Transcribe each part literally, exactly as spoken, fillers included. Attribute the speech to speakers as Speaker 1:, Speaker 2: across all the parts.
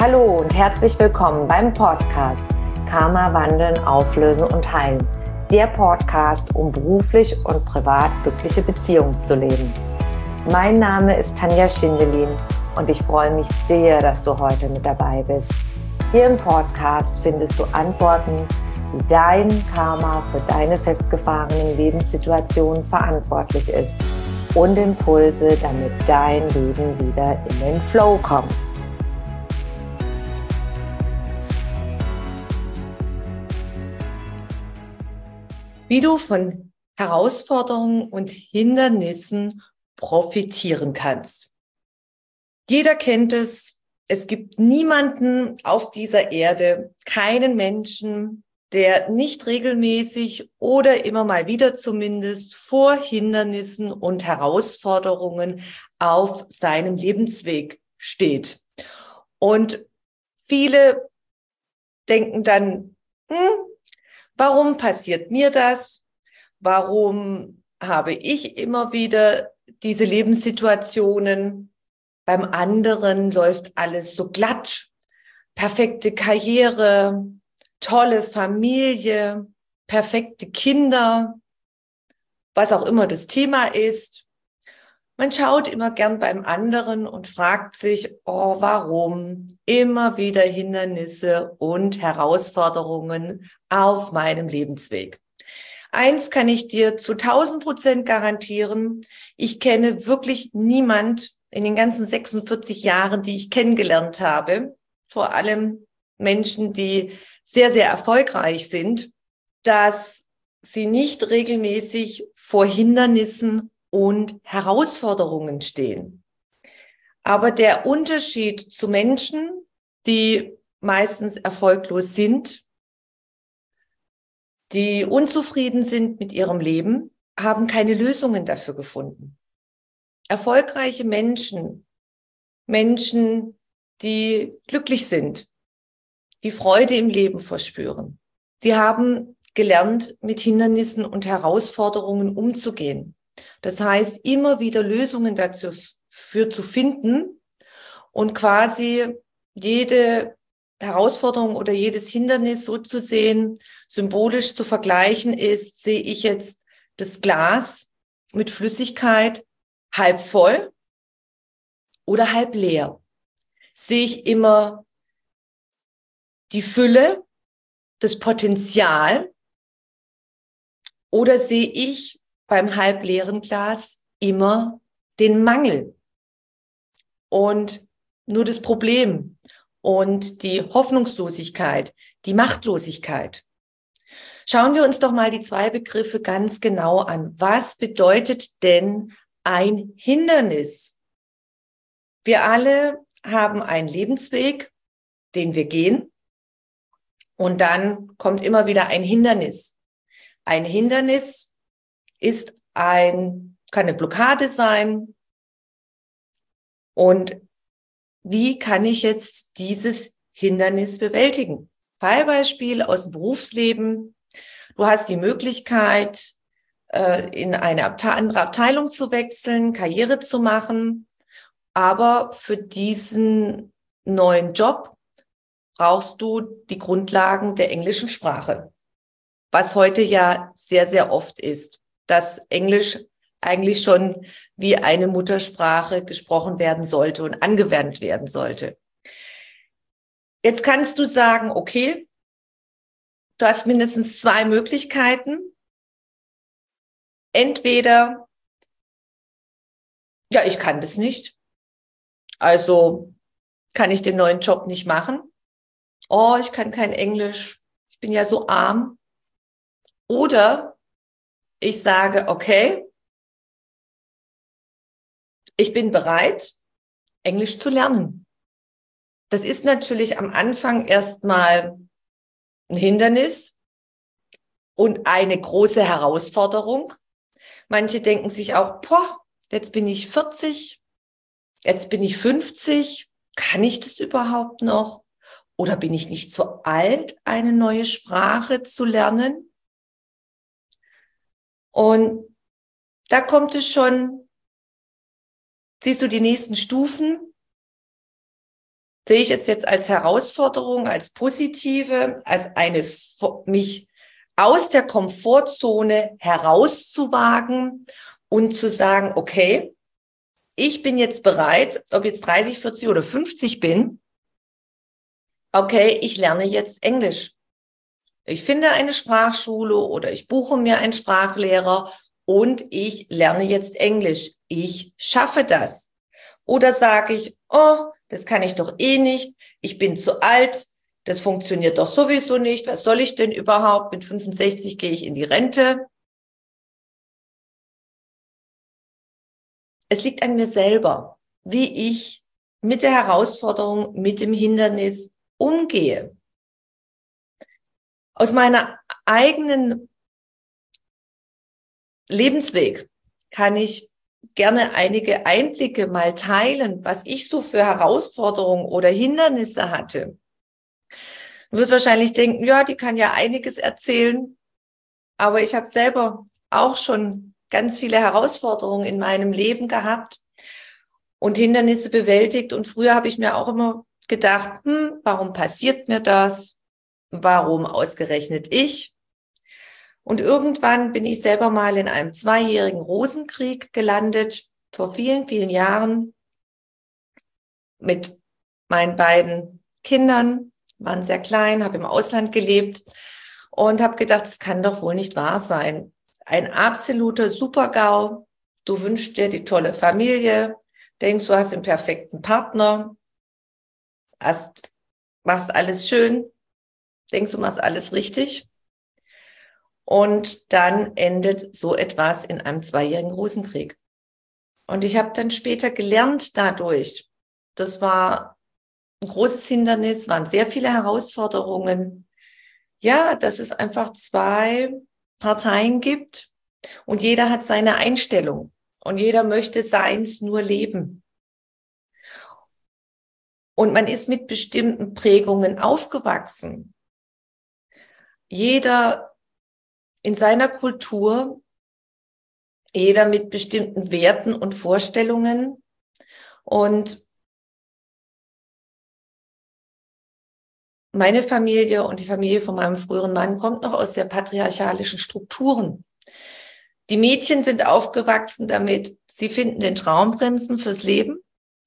Speaker 1: Hallo und herzlich willkommen beim Podcast Karma wandeln, auflösen und heilen. Der Podcast, um beruflich und privat glückliche Beziehungen zu leben. Mein Name ist Tanja Schindelin und ich freue mich sehr, dass du heute mit dabei bist. Hier im Podcast findest du Antworten, wie dein Karma für deine festgefahrenen Lebenssituationen verantwortlich ist und Impulse, damit dein Leben wieder in den Flow kommt. Wie du von Herausforderungen und Hindernissen profitieren kannst. Jeder kennt es. Es gibt niemanden auf dieser Erde, keinen Menschen, der nicht regelmäßig oder immer mal wieder zumindest vor Hindernissen und Herausforderungen auf seinem Lebensweg steht. Und viele denken dann, hm, warum passiert mir das? Warum habe ich immer wieder diese Lebenssituationen? Beim anderen läuft alles so glatt, perfekte Karriere, tolle Familie, perfekte Kinder, was auch immer das Thema ist. Man schaut immer gern beim anderen und fragt sich, oh, warum immer wieder Hindernisse und Herausforderungen auf meinem Lebensweg. Eins kann ich dir zu tausend Prozent garantieren. Ich kenne wirklich niemand in den ganzen sechsundvierzig Jahren, die ich kennengelernt habe, vor allem Menschen, die sehr, sehr erfolgreich sind, dass sie nicht regelmäßig vor Hindernissen und Herausforderungen stehen. Aber der Unterschied zu Menschen, die meistens erfolglos sind, die unzufrieden sind mit ihrem Leben, haben keine Lösungen dafür gefunden. Erfolgreiche Menschen, Menschen, die glücklich sind, die Freude im Leben verspüren, sie haben gelernt, mit Hindernissen und Herausforderungen umzugehen. Das heißt, immer wieder Lösungen dazu für zu finden und quasi jede Herausforderung oder jedes Hindernis so zu sehen, symbolisch zu vergleichen ist, sehe ich jetzt das Glas mit Flüssigkeit halb voll oder halb leer. Sehe ich immer die Fülle, das Potenzial oder sehe ich beim halbleeren Glas immer den Mangel und nur das Problem und die Hoffnungslosigkeit, die Machtlosigkeit. Schauen wir uns doch mal die zwei Begriffe ganz genau an. Was bedeutet denn ein Hindernis? Wir alle haben einen Lebensweg, den wir gehen, und dann kommt immer wieder ein Hindernis. Ein Hindernis ist ein, kann eine Blockade sein. Und wie kann ich jetzt dieses Hindernis bewältigen? Fallbeispiel aus dem Berufsleben. Du hast die Möglichkeit, in eine andere Abteilung zu wechseln, Karriere zu machen. Aber für diesen neuen Job brauchst du die Grundlagen der englischen Sprache. Was heute ja sehr, sehr oft ist, dass Englisch eigentlich schon wie eine Muttersprache gesprochen werden sollte und angewendet werden sollte. Jetzt kannst du sagen, okay, du hast mindestens zwei Möglichkeiten. Entweder, ja, ich kann das nicht, also kann ich den neuen Job nicht machen. Oh, ich kann kein Englisch, ich bin ja so arm. Oder ich sage, okay, ich bin bereit, Englisch zu lernen. Das ist natürlich am Anfang erstmal ein Hindernis und eine große Herausforderung. Manche denken sich auch, boah, jetzt bin ich vierzig, jetzt bin ich fünfzig, kann ich das überhaupt noch? Oder bin ich nicht zu alt, eine neue Sprache zu lernen? Und da kommt es schon, siehst du die nächsten Stufen, Sehe ich es jetzt als Herausforderung, als positive, als eine, mich aus der Komfortzone herauszuwagen und zu sagen, okay, ich bin jetzt bereit, ob jetzt dreißig, vierzig oder fünfzig bin, okay, ich lerne jetzt Englisch. Ich finde eine Sprachschule oder ich buche mir einen Sprachlehrer und ich lerne jetzt Englisch. Ich schaffe das. Oder sage ich, oh, das kann ich doch eh nicht. Ich bin zu alt. Das funktioniert doch sowieso nicht. Was soll ich denn überhaupt? Mit fünfundsechzig gehe ich in die Rente. Es liegt an mir selber, wie ich mit der Herausforderung, mit dem Hindernis umgehe. Aus meiner eigenen Lebensweg kann ich gerne einige Einblicke mal teilen, was ich so für Herausforderungen oder Hindernisse hatte. Du wirst wahrscheinlich denken, ja, die kann ja einiges erzählen, aber ich habe selber auch schon ganz viele Herausforderungen in meinem Leben gehabt und Hindernisse bewältigt. Und früher habe ich mir auch immer gedacht, hm, warum passiert mir das? Warum ausgerechnet ich? Und irgendwann bin ich selber mal in einem zweijährigen Rosenkrieg gelandet, vor vielen, vielen Jahren, mit meinen beiden Kindern, waren sehr klein, habe im Ausland gelebt und habe gedacht, das kann doch wohl nicht wahr sein. Ein absoluter Super-GAU. Du wünschst dir die tolle Familie, denkst, du hast den perfekten Partner, hast, machst alles schön, denkst, du machst alles richtig. Und dann endet so etwas in einem zweijährigen Rosenkrieg. Und ich habe dann später gelernt dadurch, das war ein großes Hindernis, waren sehr viele Herausforderungen. Ja, dass es einfach zwei Parteien gibt und jeder hat seine Einstellung und jeder möchte seins nur leben. Und man ist mit bestimmten Prägungen aufgewachsen. Jeder in seiner Kultur, jeder mit bestimmten Werten und Vorstellungen. Und meine Familie und die Familie von meinem früheren Mann kommt noch aus sehr patriarchalischen Strukturen. Die Mädchen sind aufgewachsen damit, sie finden den Traumprinzen fürs Leben.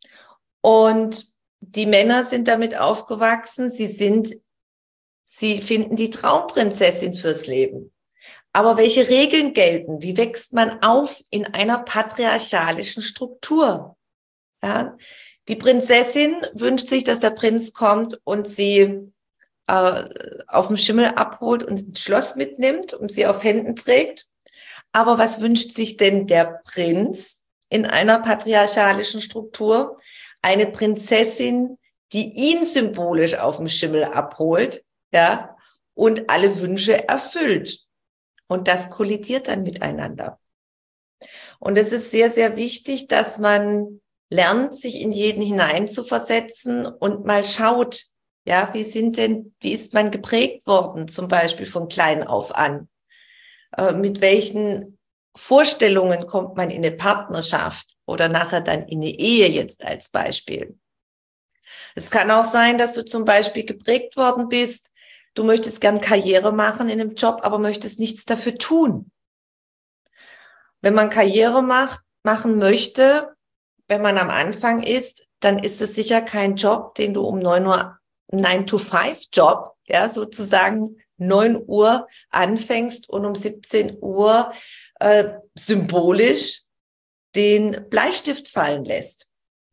Speaker 1: Und die Männer sind damit aufgewachsen, sie sind, sie finden die Traumprinzessin fürs Leben. Aber welche Regeln gelten? Wie wächst man auf in einer patriarchalischen Struktur? Ja? Die Prinzessin wünscht sich, dass der Prinz kommt und sie äh, auf dem Schimmel abholt und ins Schloss mitnimmt und sie auf Händen trägt. Aber was wünscht sich denn der Prinz in einer patriarchalischen Struktur? Eine Prinzessin, die ihn symbolisch auf dem Schimmel abholt, ja, und alle Wünsche erfüllt. Und das kollidiert dann miteinander. Und es ist sehr, sehr wichtig, dass man lernt, sich in jeden hineinzuversetzen und mal schaut, ja, wie sind denn, wie ist man geprägt worden, zum Beispiel von klein auf an? Äh, mit welchen Vorstellungen kommt man in eine Partnerschaft oder nachher dann in eine Ehe jetzt als Beispiel? Es kann auch sein, dass du zum Beispiel geprägt worden bist, du möchtest gern Karriere machen in einem Job, aber möchtest nichts dafür tun. Wenn man Karriere macht, machen möchte, wenn man am Anfang ist, dann ist es sicher kein Job, den du um neun Uhr, nine to five Job, ja, sozusagen neun Uhr anfängst und um siebzehn Uhr äh, symbolisch den Bleistift fallen lässt,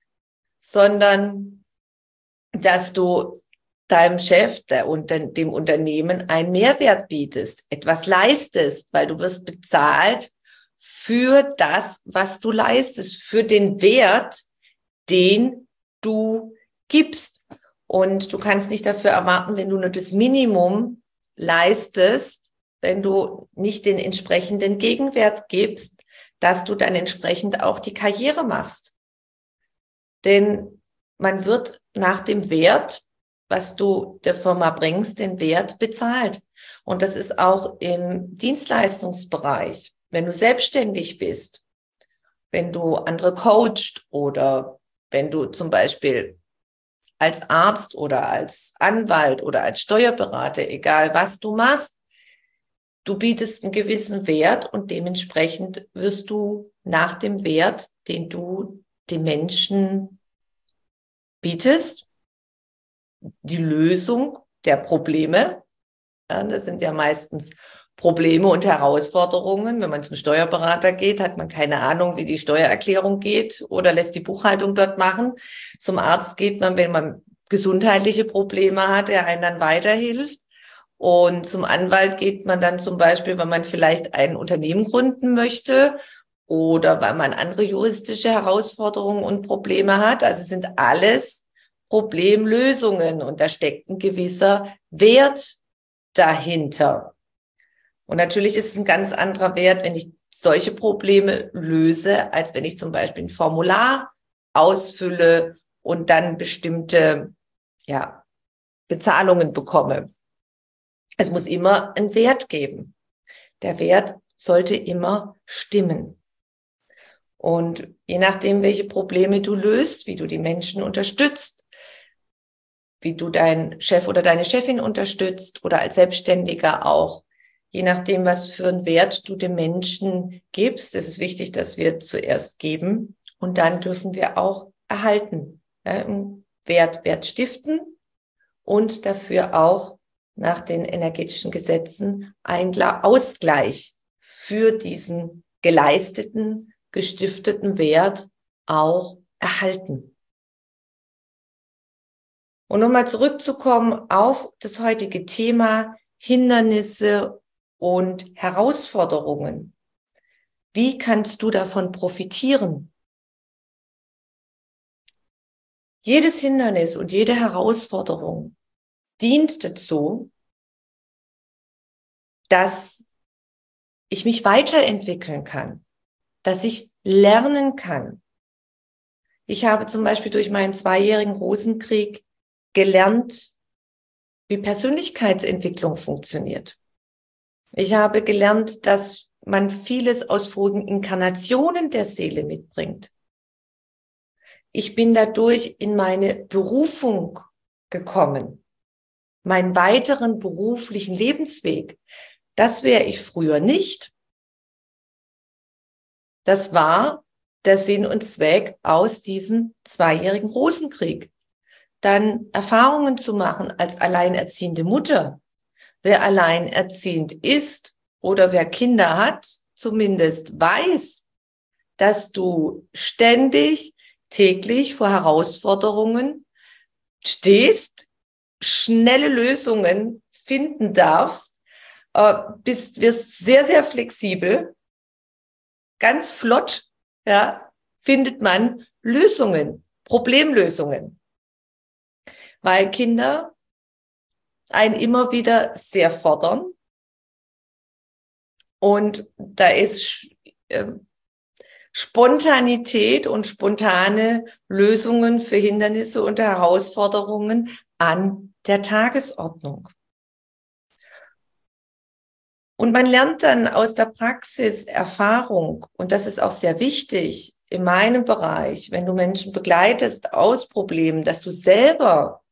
Speaker 1: sondern dass du deinem Chef, der, dem Unternehmen einen Mehrwert bietest, etwas leistest, weil du wirst bezahlt für das, was du leistest, für den Wert, den du gibst. Und du kannst nicht dafür erwarten, wenn du nur das Minimum leistest, wenn du nicht den entsprechenden Gegenwert gibst, dass du dann entsprechend auch die Karriere machst. Denn man wird nach dem Wert, was du der Firma bringst, den Wert bezahlt. Und das ist auch im Dienstleistungsbereich. Wenn du selbstständig bist, wenn du andere coachst oder wenn du zum Beispiel als Arzt oder als Anwalt oder als Steuerberater, egal was du machst, du bietest einen gewissen Wert und dementsprechend wirst du nach dem Wert, den du den Menschen bietest, die Lösung der Probleme, ja, das sind ja meistens Probleme und Herausforderungen. Wenn man zum Steuerberater geht, hat man keine Ahnung, wie die Steuererklärung geht oder lässt die Buchhaltung dort machen. Zum Arzt geht man, wenn man gesundheitliche Probleme hat, der einen dann weiterhilft. Und zum Anwalt geht man dann zum Beispiel, wenn man vielleicht ein Unternehmen gründen möchte oder weil man andere juristische Herausforderungen und Probleme hat. Also es sind alles Problemlösungen und da steckt ein gewisser Wert dahinter. Und natürlich ist es ein ganz anderer Wert, wenn ich solche Probleme löse, als wenn ich zum Beispiel ein Formular ausfülle und dann bestimmte, ja, Bezahlungen bekomme. Es muss immer einen Wert geben. Der Wert sollte immer stimmen. Und je nachdem, welche Probleme du löst, wie du die Menschen unterstützt, wie du deinen Chef oder deine Chefin unterstützt oder als Selbstständiger auch, je nachdem, was für einen Wert du dem Menschen gibst, ist es wichtig, dass wir zuerst geben und dann dürfen wir auch erhalten. Ja, Wert, Wert stiften und dafür auch nach den energetischen Gesetzen ein Ausgleich für diesen geleisteten, gestifteten Wert auch erhalten. Und nochmal zurückzukommen auf das heutige Thema Hindernisse und Herausforderungen. Wie kannst du davon profitieren? Jedes Hindernis und jede Herausforderung dient dazu, dass ich mich weiterentwickeln kann, dass ich lernen kann. Ich habe zum Beispiel durch meinen zweijährigen Rosenkrieg gelernt, wie Persönlichkeitsentwicklung funktioniert. Ich habe gelernt, dass man vieles aus vorigen Inkarnationen der Seele mitbringt. Ich bin dadurch in meine Berufung gekommen, meinen weiteren beruflichen Lebensweg. Das wäre ich früher nicht. Das war der Sinn und Zweck aus diesem zweijährigen Rosenkrieg. Dann Erfahrungen zu machen als alleinerziehende Mutter. Wer alleinerziehend ist oder wer Kinder hat, zumindest weiß, dass du ständig, täglich vor Herausforderungen stehst, schnelle Lösungen finden darfst, äh, bist, wirst sehr, sehr flexibel, ganz flott, ja, findet man Lösungen, Problemlösungen. Weil Kinder einen immer wieder sehr fordern und da ist äh, Spontanität und spontane Lösungen für Hindernisse und Herausforderungen an der Tagesordnung. Und man lernt dann aus der Praxis Erfahrung, und das ist auch sehr wichtig in meinem Bereich, wenn du Menschen begleitest aus Problemen, dass du selber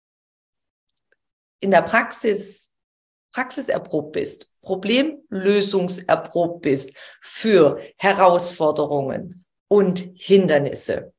Speaker 1: in der Praxis praxiserprobt bist, problemlösungserprobt bist für Herausforderungen und Hindernisse.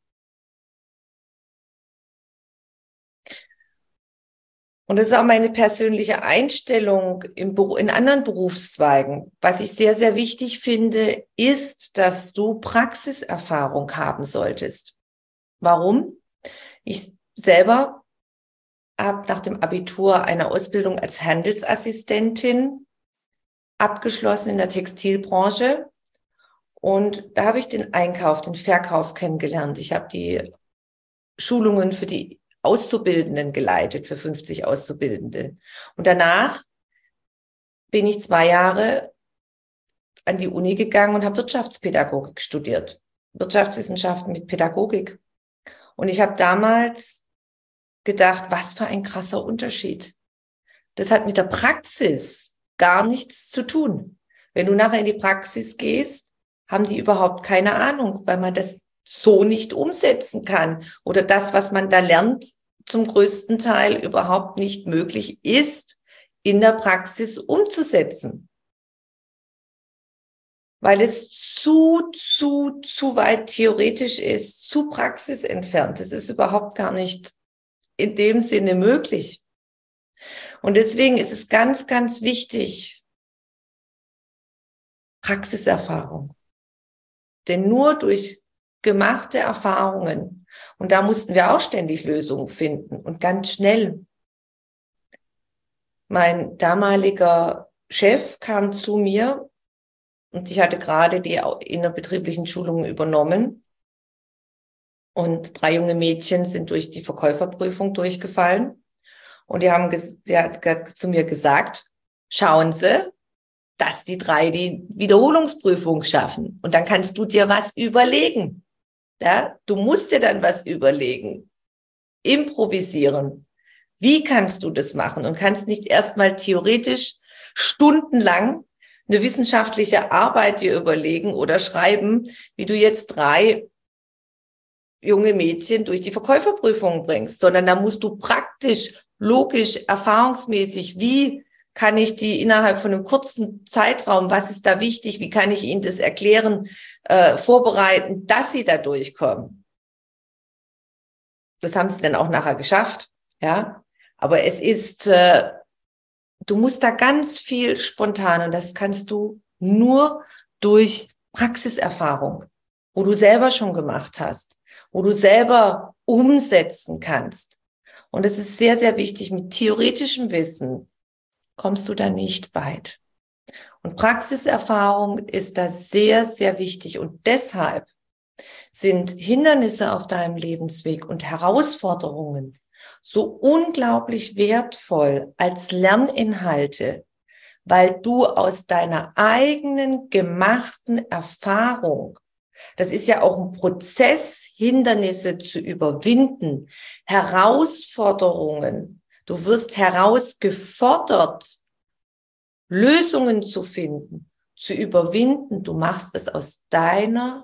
Speaker 1: Und das ist auch meine persönliche Einstellung im Beru- in anderen Berufszweigen. Was ich sehr, sehr wichtig finde, ist, dass du Praxiserfahrung haben solltest. Warum? Ich selber habe nach dem Abitur eine Ausbildung als Handelsassistentin abgeschlossen in der Textilbranche. Und da habe ich den Einkauf, den Verkauf kennengelernt. Ich habe die Schulungen für die Auszubildenden geleitet, für fünfzig Auszubildende. Und danach bin ich zwei Jahre an die Uni gegangen und habe Wirtschaftspädagogik studiert. Wirtschaftswissenschaften mit Pädagogik. Und ich habe damals gedacht, was für ein krasser Unterschied. Das hat mit der Praxis gar nichts zu tun. Wenn du nachher in die Praxis gehst, haben die überhaupt keine Ahnung, weil man das so nicht umsetzen kann. Oder das, was man da lernt, zum größten Teil überhaupt nicht möglich ist, in der Praxis umzusetzen. Weil es zu, zu, zu weit theoretisch ist, zu praxisentfernt. Es ist überhaupt gar nicht in dem Sinne möglich. Und deswegen ist es ganz, ganz wichtig, Praxiserfahrung. Denn nur durch gemachte Erfahrungen, und da mussten wir auch ständig Lösungen finden und ganz schnell. Mein damaliger Chef kam zu mir und ich hatte gerade die innerbetrieblichen Schulungen übernommen und drei junge Mädchen sind durch die Verkäuferprüfung durchgefallen und die haben, sie hat zu mir gesagt, schauen Sie, dass die drei die Wiederholungsprüfung schaffen und dann kannst du dir was überlegen. Ja, du musst dir dann was überlegen, improvisieren. Wie kannst du das machen? Und kannst nicht erstmal theoretisch stundenlang eine wissenschaftliche Arbeit dir überlegen oder schreiben, wie du jetzt drei junge Mädchen durch die Verkäuferprüfung bringst, sondern da musst du praktisch, logisch, erfahrungsmäßig, wie kann ich die innerhalb von einem kurzen Zeitraum, was ist da wichtig, wie kann ich ihnen das erklären, äh, vorbereiten, dass sie da durchkommen. Das haben sie dann auch nachher geschafft, ja. Aber es ist, äh, du musst da ganz viel spontan und das kannst du nur durch Praxiserfahrung, wo du selber schon gemacht hast, wo du selber umsetzen kannst. Und es ist sehr, sehr wichtig, mit theoretischem Wissen kommst du da nicht weit. Und Praxiserfahrung ist da sehr, sehr wichtig. Und deshalb sind Hindernisse auf deinem Lebensweg und Herausforderungen so unglaublich wertvoll als Lerninhalte, weil du aus deiner eigenen gemachten Erfahrung, das ist ja auch ein Prozess, Hindernisse zu überwinden, Herausforderungen, du wirst herausgefordert, Lösungen zu finden, zu überwinden. Du machst es aus deiner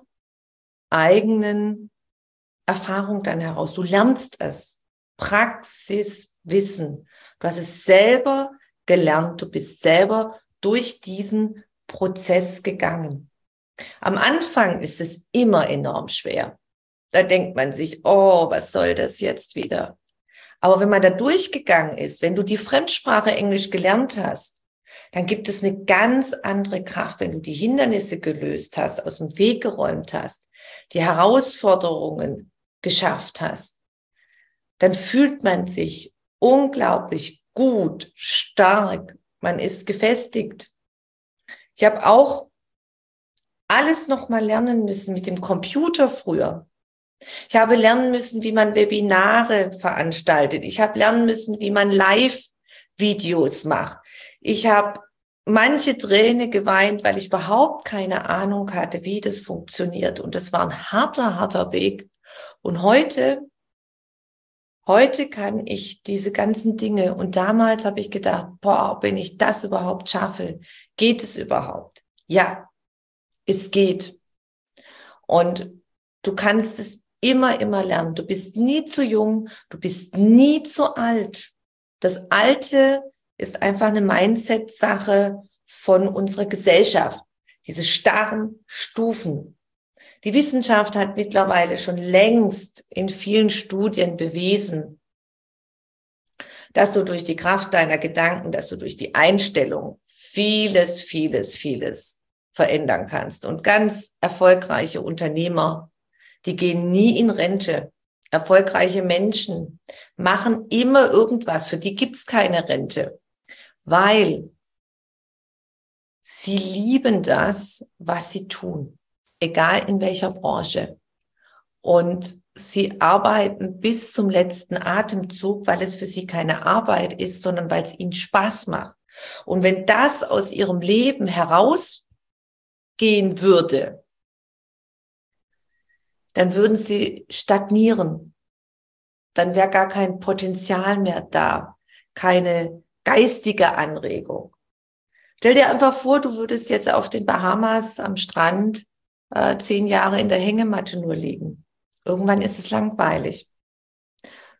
Speaker 1: eigenen Erfahrung dann heraus. Du lernst es. Praxiswissen. Du hast es selber gelernt. Du bist selber durch diesen Prozess gegangen. Am Anfang ist es immer enorm schwer. Da denkt man sich, oh, was soll das jetzt wieder? Aber wenn man da durchgegangen ist, wenn du die Fremdsprache Englisch gelernt hast, dann gibt es eine ganz andere Kraft, wenn du die Hindernisse gelöst hast, aus dem Weg geräumt hast, die Herausforderungen geschafft hast. Dann fühlt man sich unglaublich gut, stark, man ist gefestigt. Ich habe auch alles nochmal lernen müssen mit dem Computer früher. Ich habe lernen müssen, wie man Webinare veranstaltet. Ich habe lernen müssen, wie man Live-Videos macht. Ich habe manche Träne geweint, weil ich überhaupt keine Ahnung hatte, wie das funktioniert. Und das war ein harter, harter Weg. Und heute, heute kann ich diese ganzen Dinge. Und damals habe ich gedacht, boah, wenn ich das überhaupt schaffe, geht es überhaupt? Ja, es geht. Und du kannst es immer, immer lernen. Du bist nie zu jung, du bist nie zu alt. Das Alte ist einfach eine Mindset-Sache von unserer Gesellschaft. Diese starren Stufen. Die Wissenschaft hat mittlerweile schon längst in vielen Studien bewiesen, dass du durch die Kraft deiner Gedanken, dass du durch die Einstellung vieles, vieles, vieles verändern kannst. Und ganz erfolgreiche Unternehmer, die gehen nie in Rente. Erfolgreiche Menschen machen immer irgendwas. Für die gibt's keine Rente, weil sie lieben das, was sie tun, egal in welcher Branche. Und sie arbeiten bis zum letzten Atemzug, weil es für sie keine Arbeit ist, sondern weil es ihnen Spaß macht. Und wenn das aus ihrem Leben herausgehen würde, dann würden sie stagnieren. Dann wäre gar kein Potenzial mehr da, keine geistige Anregung. Stell dir einfach vor, du würdest jetzt auf den Bahamas am Strand äh, zehn Jahre in der Hängematte nur liegen. Irgendwann ist es langweilig.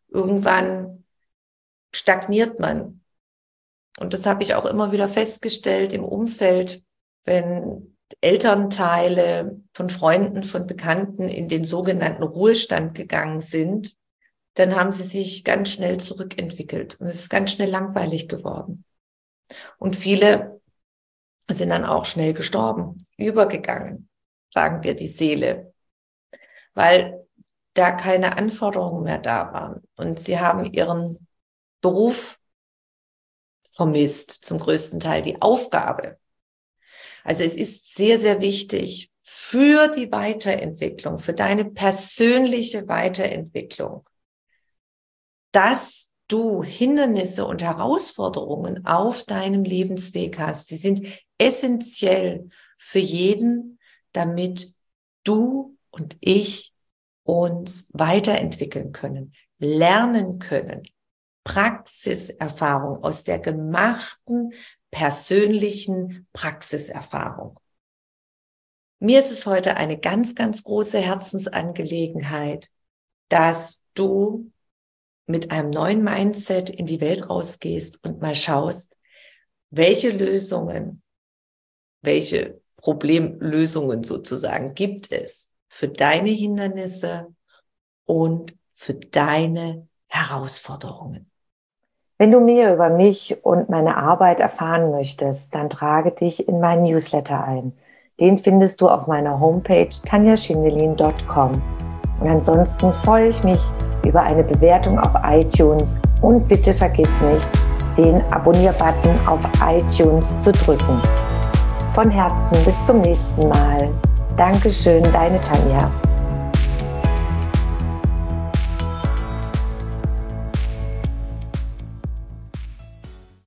Speaker 1: irgendwann stagniert man. Und das habe ich auch immer wieder festgestellt im Umfeld, wenn Elternteile von Freunden, von Bekannten in den sogenannten Ruhestand gegangen sind, dann haben sie sich ganz schnell zurückentwickelt und es ist ganz schnell langweilig geworden. Und viele sind dann auch schnell gestorben, übergegangen, sagen wir die Seele, weil da keine Anforderungen mehr da waren. Und sie haben ihren Beruf vermisst, zum größten Teil die Aufgabe. Also es ist sehr, sehr wichtig für die Weiterentwicklung, für deine persönliche Weiterentwicklung, dass du Hindernisse und Herausforderungen auf deinem Lebensweg hast. Sie sind essentiell für jeden, damit du und ich uns weiterentwickeln können, lernen können, Praxiserfahrung aus der gemachten persönlichen Praxiserfahrung. Mir ist es heute eine ganz, ganz große Herzensangelegenheit, dass du mit einem neuen Mindset in die Welt rausgehst und mal schaust, welche Lösungen, welche Problemlösungen sozusagen gibt es für deine Hindernisse und für deine Herausforderungen.
Speaker 2: Wenn du mehr über mich und meine Arbeit erfahren möchtest, dann trage dich in meinen Newsletter ein. Den findest du auf meiner Homepage tanja schindelin punkt com. Und ansonsten freue ich mich über eine Bewertung auf iTunes und bitte vergiss nicht, den Abonnier-Button auf iTunes zu drücken. Von Herzen bis zum nächsten Mal. Dankeschön, deine Tanja.